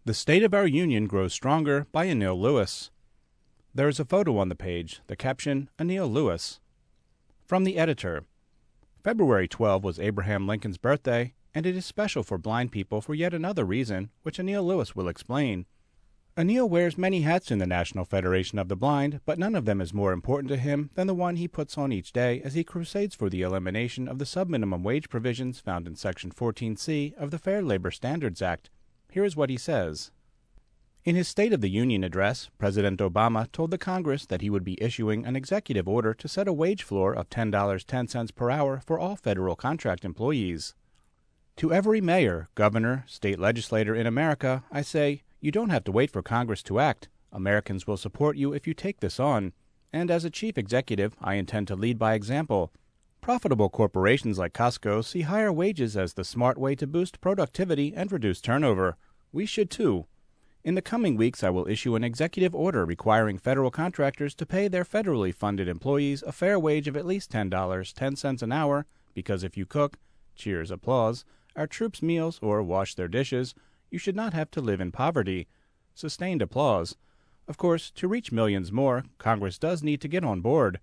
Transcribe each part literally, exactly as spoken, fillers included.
The State of Our Union Grows Stronger by Anil Lewis. There is a photo on the page, the caption, Anil Lewis. From the editor. February twelfth was Abraham Lincoln's birthday, and it is special for blind people for yet another reason, which Anil Lewis will explain. Anil wears many hats in the National Federation of the Blind, but none of them is more important to him than the one he puts on each day as he crusades for the elimination of the subminimum wage provisions found in Section fourteen C of the Fair Labor Standards Act. Here is what he says. In his State of the Union address, President Obama told the Congress that he would be issuing an executive order to set a wage floor of ten dollars and ten cents per hour for all federal contract employees. To every mayor, governor, state legislator in America, I say, you don't have to wait for Congress to act. Americans will support you if you take this on. And as a chief executive, I intend to lead by example. Profitable corporations like Costco see higher wages as the smart way to boost productivity and reduce turnover. We should too. In the coming weeks, I will issue an executive order requiring federal contractors to pay their federally funded employees a fair wage of at least ten dollars and ten cents an hour, because if you cook, cheers, applause, our troops' meals or wash their dishes, you should not have to live in poverty. Sustained applause. Of course, to reach millions more, Congress does need to get on board.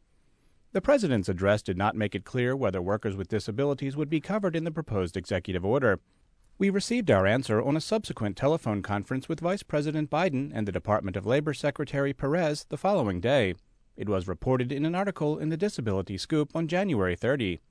The President's address did not make it clear whether workers with disabilities would be covered in the proposed executive order. We received our answer on a subsequent telephone conference with Vice President Biden and the Department of Labor Secretary Perez the following day. It was reported in an article in the Disability Scoop on January thirtieth.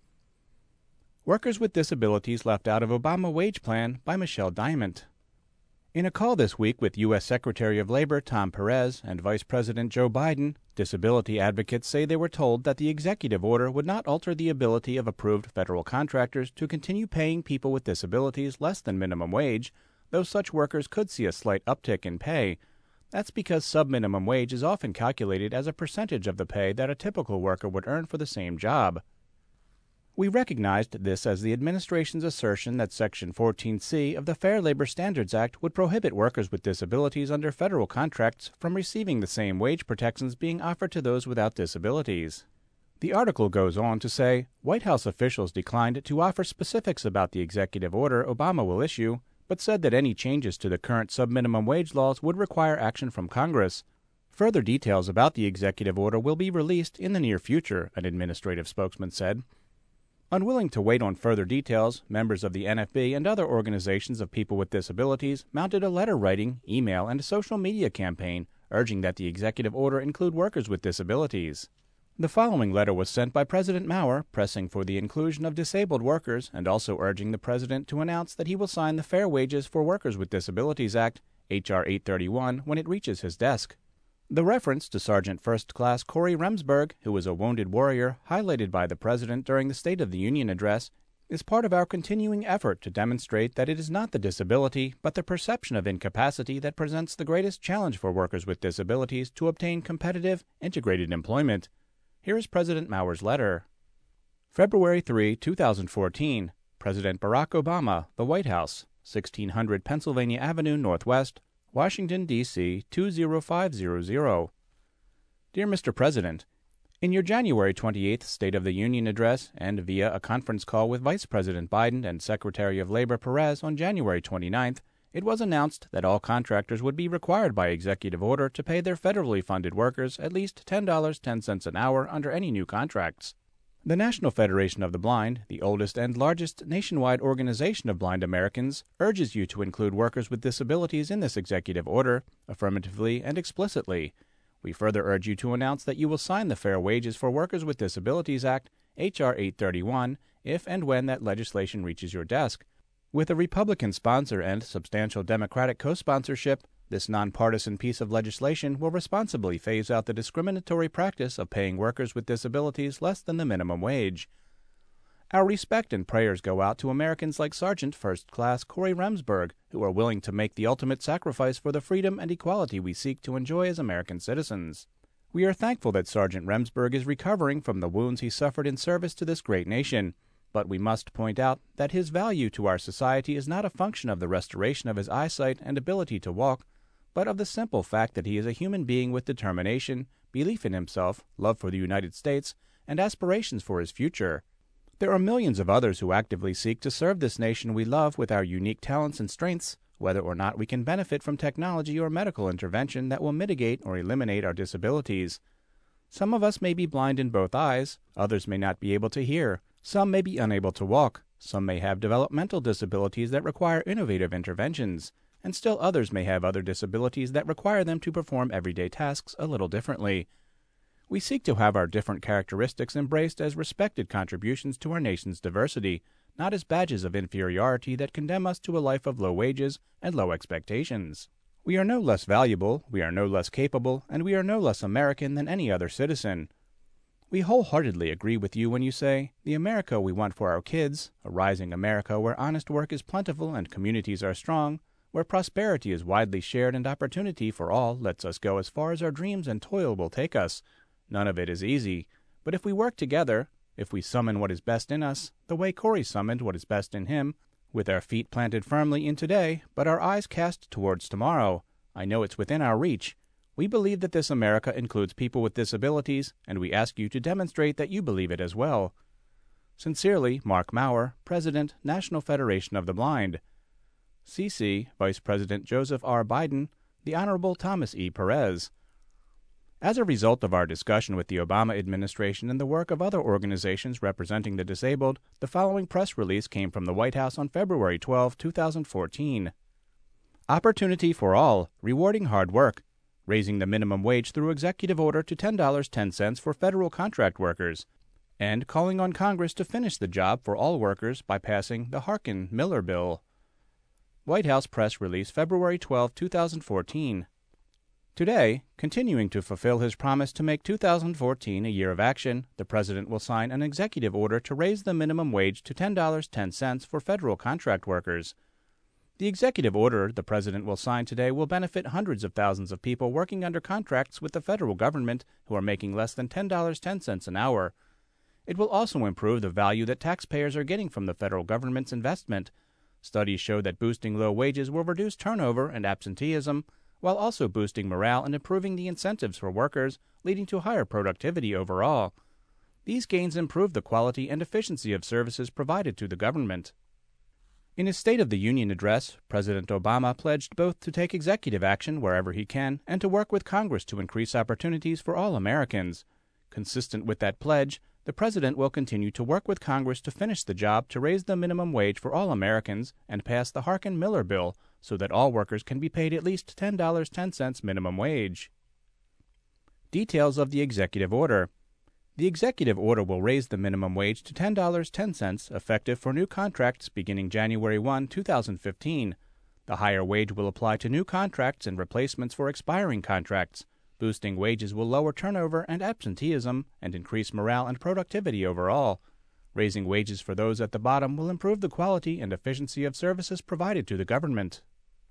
Workers with Disabilities Left Out of Obama Wage Plan by Michelle Diamond. In a call this week with U S Secretary of Labor Tom Perez and Vice President Joe Biden, disability advocates say they were told that the executive order would not alter the ability of approved federal contractors to continue paying people with disabilities less than minimum wage, though such workers could see a slight uptick in pay. That's because subminimum wage is often calculated as a percentage of the pay that a typical worker would earn for the same job. We recognized this as the administration's assertion that Section fourteen C of the Fair Labor Standards Act would prohibit workers with disabilities under federal contracts from receiving the same wage protections being offered to those without disabilities. The article goes on to say, White House officials declined to offer specifics about the executive order Obama will issue, but said that any changes to the current subminimum wage laws would require action from Congress. Further details about the executive order will be released in the near future, an administrative spokesman said. Unwilling to wait on further details, members of the N F B and other organizations of people with disabilities mounted a letter-writing, email, and social media campaign urging that the executive order include workers with disabilities. The following letter was sent by President Maurer, pressing for the inclusion of disabled workers and also urging the President to announce that he will sign the Fair Wages for Workers with Disabilities Act, H R eight thirty-one, when it reaches his desk. The reference to Sergeant First Class Corey Remsburg, who was a wounded warrior, highlighted by the President during the State of the Union address, is part of our continuing effort to demonstrate that it is not the disability, but the perception of incapacity that presents the greatest challenge for workers with disabilities to obtain competitive, integrated employment. Here is President Maurer's letter. February third, two thousand fourteen. President Barack Obama, The White House, sixteen hundred Pennsylvania Avenue Northwest, Washington, D C two zero five zero zero. Dear Mister President, in your January twenty-eighth State of the Union address and via a conference call with Vice President Biden and Secretary of Labor Perez on January twenty-ninth, it was announced that all contractors would be required by executive order to pay their federally funded workers at least ten dollars and ten cents an hour under any new contracts. The National Federation of the Blind, the oldest and largest nationwide organization of blind Americans, urges you to include workers with disabilities in this executive order, affirmatively and explicitly. We further urge you to announce that you will sign the Fair Wages for Workers with Disabilities Act, H R eight thirty-one, if and when that legislation reaches your desk. With a Republican sponsor and substantial Democratic co-sponsorship, this nonpartisan piece of legislation will responsibly phase out the discriminatory practice of paying workers with disabilities less than the minimum wage. Our respect and prayers go out to Americans like Sergeant First Class Corey Remsburg, who are willing to make the ultimate sacrifice for the freedom and equality we seek to enjoy as American citizens. We are thankful that Sergeant Remsburg is recovering from the wounds he suffered in service to this great nation, but we must point out that his value to our society is not a function of the restoration of his eyesight and ability to walk, but of the simple fact that he is a human being with determination, belief in himself, love for the United States, and aspirations for his future. There are millions of others who actively seek to serve this nation we love with our unique talents and strengths, whether or not we can benefit from technology or medical intervention that will mitigate or eliminate our disabilities. Some of us may be blind in both eyes, others may not be able to hear, some may be unable to walk, some may have developmental disabilities that require innovative interventions, and still others may have other disabilities that require them to perform everyday tasks a little differently. We seek to have our different characteristics embraced as respected contributions to our nation's diversity, not as badges of inferiority that condemn us to a life of low wages and low expectations. We are no less valuable, we are no less capable, and we are no less American than any other citizen. We wholeheartedly agree with you when you say, the America we want for our kids, a rising America where honest work is plentiful and communities are strong, where prosperity is widely shared and opportunity for all lets us go as far as our dreams and toil will take us. None of it is easy, but if we work together, if we summon what is best in us, the way Corey summoned what is best in him, with our feet planted firmly in today, but our eyes cast towards tomorrow, I know it's within our reach. We believe that this America includes people with disabilities, and we ask you to demonstrate that you believe it as well. Sincerely, Mark Maurer, President, National Federation of the Blind. C C, Vice President Joseph R. Biden, the Honorable Thomas E. Perez. As a result of our discussion with the Obama administration and the work of other organizations representing the disabled, the following press release came from the White House on February twelfth, two thousand fourteen. Opportunity for all, rewarding hard work, raising the minimum wage through executive order to ten dollars and ten cents for federal contract workers, and calling on Congress to finish the job for all workers by passing the Harkin-Miller bill. White House press release February twelfth, two thousand fourteen. Today, continuing to fulfill his promise to make two thousand fourteen a year of action, the President will sign an executive order to raise the minimum wage to ten dollars and ten cents for federal contract workers. The executive order the President will sign today will benefit hundreds of thousands of people working under contracts with the federal government who are making less than ten dollars and ten cents an hour. It will also improve the value that taxpayers are getting from the federal government's investment. Studies show that boosting low wages will reduce turnover and absenteeism, while also boosting morale and improving the incentives for workers, leading to higher productivity overall. These gains improve the quality and efficiency of services provided to the government. In his State of the Union address, President Obama pledged both to take executive action wherever he can and to work with Congress to increase opportunities for all Americans. Consistent with that pledge, the President will continue to work with Congress to finish the job to raise the minimum wage for all Americans and pass the Harkin-Miller bill so that all workers can be paid at least ten dollars and ten cents minimum wage. Details of the executive order. The executive order will raise the minimum wage to ten dollars and ten cents effective for new contracts beginning January first, two thousand fifteen. The higher wage will apply to new contracts and replacements for expiring contracts. Boosting wages will lower turnover and absenteeism and increase morale and productivity overall. Raising wages for those at the bottom will improve the quality and efficiency of services provided to the government.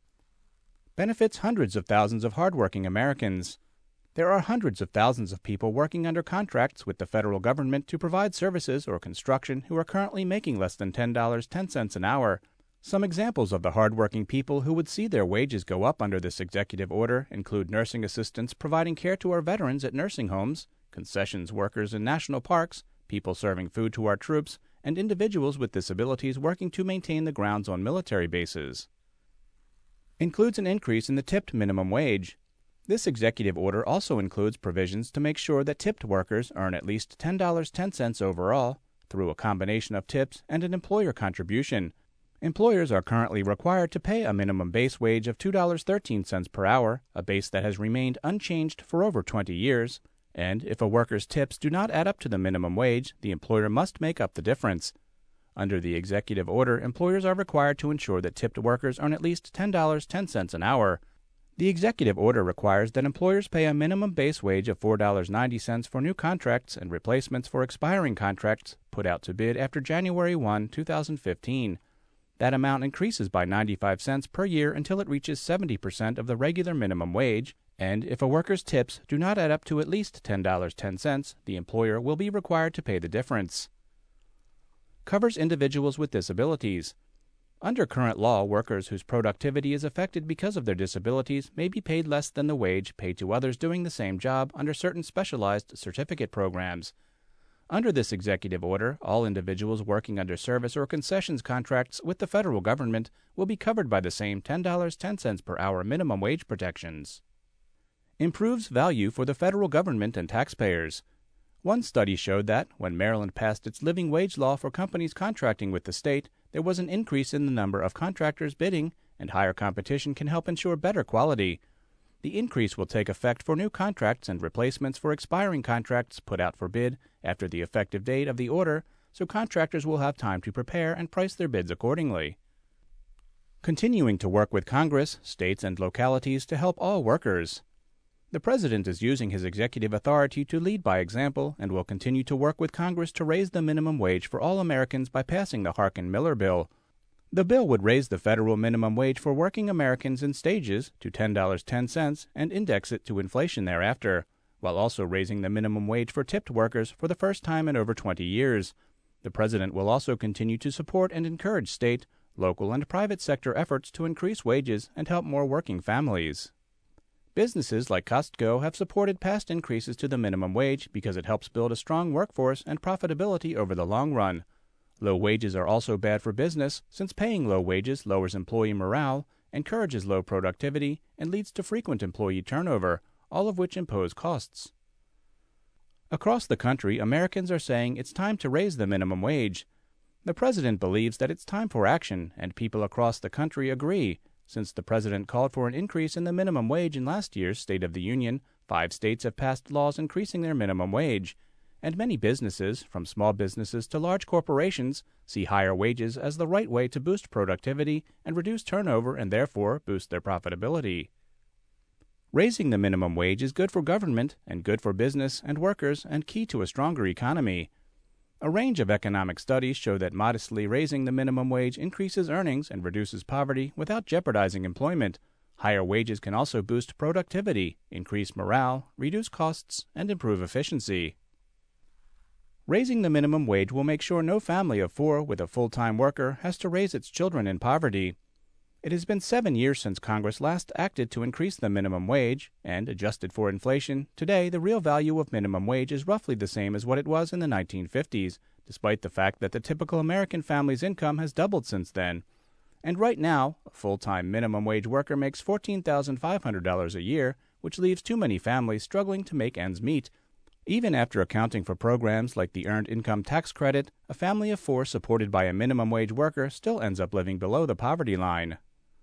Benefits hundreds of thousands of hardworking Americans. There are hundreds of thousands of people working under contracts with the federal government to provide services or construction who are currently making less than ten dollars and ten cents an hour. Some examples of the hardworking people who would see their wages go up under this executive order include nursing assistants providing care to our veterans at nursing homes, concessions workers in national parks, people serving food to our troops, and individuals with disabilities working to maintain the grounds on military bases. Includes an increase in the tipped minimum wage. This executive order also includes provisions to make sure that tipped workers earn at least ten dollars and ten cents overall through a combination of tips and an employer contribution. Employers are currently required to pay a minimum base wage of two dollars and thirteen cents per hour, a base that has remained unchanged for over twenty years, and if a worker's tips do not add up to the minimum wage, the employer must make up the difference. Under the executive order, employers are required to ensure that tipped workers earn at least ten dollars and ten cents an hour. The executive order requires that employers pay a minimum base wage of four dollars and ninety cents for new contracts and replacements for expiring contracts put out to bid after January first, two thousand fifteen. That amount increases by ninety-five cents per year until it reaches seventy percent of the regular minimum wage, and if a worker's tips do not add up to at least ten dollars and ten cents, the employer will be required to pay the difference. Covers individuals with disabilities. Under current law, workers whose productivity is affected because of their disabilities may be paid less than the wage paid to others doing the same job under certain specialized certificate programs. Under this executive order, all individuals working under service or concessions contracts with the federal government will be covered by the same ten dollars and ten cents per hour minimum wage protections. Improves value for the federal government and taxpayers. One study showed that, when Maryland passed its living wage law for companies contracting with the state, there was an increase in the number of contractors bidding, and higher competition can help ensure better quality. The increase will take effect for new contracts and replacements for expiring contracts put out for bid after the effective date of the order, so contractors will have time to prepare and price their bids accordingly. Continuing to work with Congress, states, and localities to help all workers. The President is using his executive authority to lead by example and will continue to work with Congress to raise the minimum wage for all Americans by passing the Harkin-Miller bill. The bill would raise the federal minimum wage for working Americans in stages to ten dollars and ten cents and index it to inflation thereafter, while also raising the minimum wage for tipped workers for the first time in over twenty years. The President will also continue to support and encourage state, local, and private sector efforts to increase wages and help more working families. Businesses like Costco have supported past increases to the minimum wage because it helps build a strong workforce and profitability over the long run. Low wages are also bad for business, since paying low wages lowers employee morale, encourages low productivity, and leads to frequent employee turnover, all of which impose costs. Across the country, Americans are saying it's time to raise the minimum wage. The President believes that it's time for action, and people across the country agree. Since the President called for an increase in the minimum wage in last year's State of the Union, five states have passed laws increasing their minimum wage. And many businesses, from small businesses to large corporations, see higher wages as the right way to boost productivity and reduce turnover and therefore boost their profitability. Raising the minimum wage is good for government and good for business and workers and key to a stronger economy. A range of economic studies show that modestly raising the minimum wage increases earnings and reduces poverty without jeopardizing employment. Higher wages can also boost productivity, increase morale, reduce costs, and improve efficiency. Raising the minimum wage will make sure no family of four with a full-time worker has to raise its children in poverty. It has been seven years since Congress last acted to increase the minimum wage, and, adjusted for inflation, today the real value of minimum wage is roughly the same as what it was in the nineteen fifties, despite the fact that the typical American family's income has doubled since then. And right now, a full-time minimum wage worker makes fourteen thousand five hundred dollars a year, which leaves too many families struggling to make ends meet. Even after accounting for programs like the Earned Income Tax Credit, a family of four supported by a minimum wage worker still ends up living below the poverty line.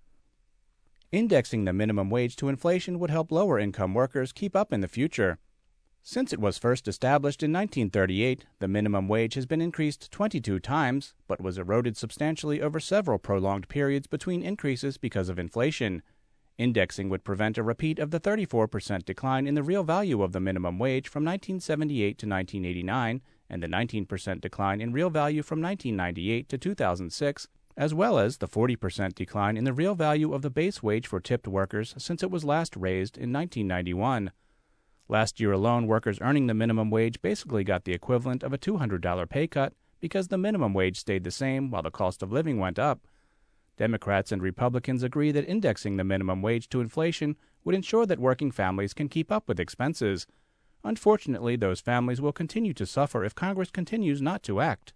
Indexing the minimum wage to inflation would help lower-income workers keep up in the future. Since it was first established in nineteen thirty-eight, the minimum wage has been increased twenty-two times, but was eroded substantially over several prolonged periods between increases because of inflation. Indexing would prevent a repeat of the thirty-four percent decline in the real value of the minimum wage from nineteen seventy-eight to nineteen eighty-nine and the nineteen percent decline in real value from nineteen ninety-eight to two thousand six, as well as the forty percent decline in the real value of the base wage for tipped workers since it was last raised in nineteen ninety-one. Last year alone, workers earning the minimum wage basically got the equivalent of a two hundred dollars pay cut because the minimum wage stayed the same while the cost of living went up. Democrats and Republicans agree that indexing the minimum wage to inflation would ensure that working families can keep up with expenses. Unfortunately, those families will continue to suffer if Congress continues not to act.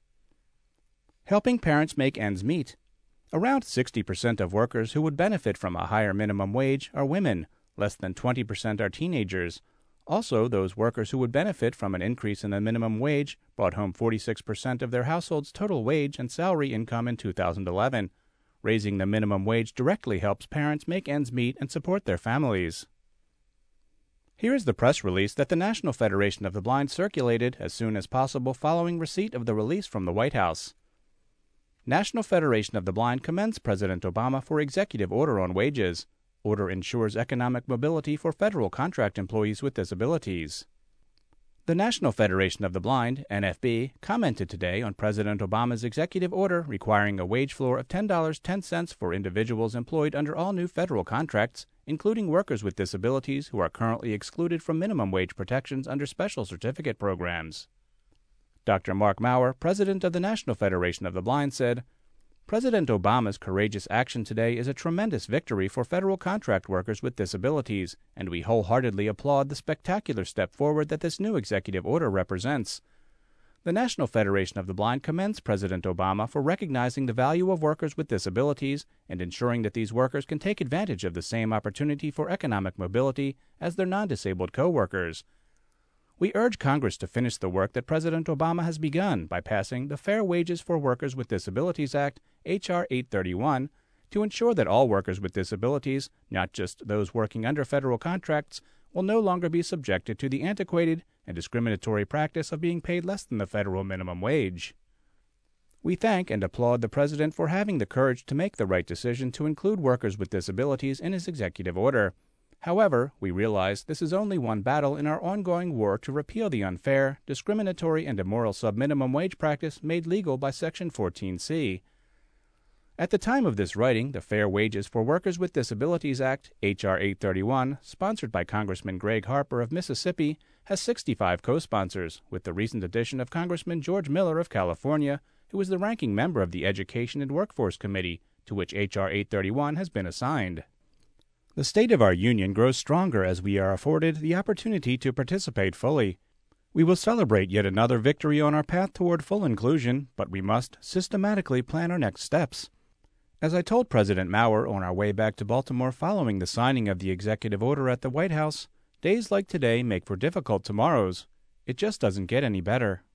Helping parents make ends meet. Around sixty percent of workers who would benefit from a higher minimum wage are women. Less than twenty percent are teenagers. Also, those workers who would benefit from an increase in the minimum wage brought home forty-six percent of their household's total wage and salary income in two thousand eleven. Raising the minimum wage directly helps parents make ends meet and support their families. Here is the press release that the National Federation of the Blind circulated as soon as possible following receipt of the release from the White House. National Federation of the Blind commends President Obama for executive order on wages. Order ensures economic mobility for federal contract employees with disabilities. The National Federation of the Blind, N F B, commented today on President Obama's executive order requiring a wage floor of ten dollars and ten cents for individuals employed under all new federal contracts, including workers with disabilities who are currently excluded from minimum wage protections under special certificate programs. Doctor Mark Maurer, president of the National Federation of the Blind, said, President Obama's courageous action today is a tremendous victory for federal contract workers with disabilities, and we wholeheartedly applaud the spectacular step forward that this new executive order represents. The National Federation of the Blind commends President Obama for recognizing the value of workers with disabilities and ensuring that these workers can take advantage of the same opportunity for economic mobility as their non-disabled co-workers. We urge Congress to finish the work that President Obama has begun by passing the Fair Wages for Workers with Disabilities Act, H R eight thirty-one, to ensure that all workers with disabilities, not just those working under federal contracts, will no longer be subjected to the antiquated and discriminatory practice of being paid less than the federal minimum wage. We thank and applaud the President for having the courage to make the right decision to include workers with disabilities in his executive order. However, we realize this is only one battle in our ongoing war to repeal the unfair, discriminatory, and immoral subminimum wage practice made legal by Section fourteen C. At the time of this writing, the Fair Wages for Workers with Disabilities Act, H R eight thirty-one, sponsored by Congressman Greg Harper of Mississippi, has sixty-five co-sponsors, with the recent addition of Congressman George Miller of California, who is the ranking member of the Education and Workforce Committee, to which H R eight thirty-one has been assigned. The state of our union grows stronger as we are afforded the opportunity to participate fully. We will celebrate yet another victory on our path toward full inclusion, but we must systematically plan our next steps. As I told President Maurer on our way back to Baltimore following the signing of the executive order at the White House, days like today make for difficult tomorrows. It just doesn't get any better.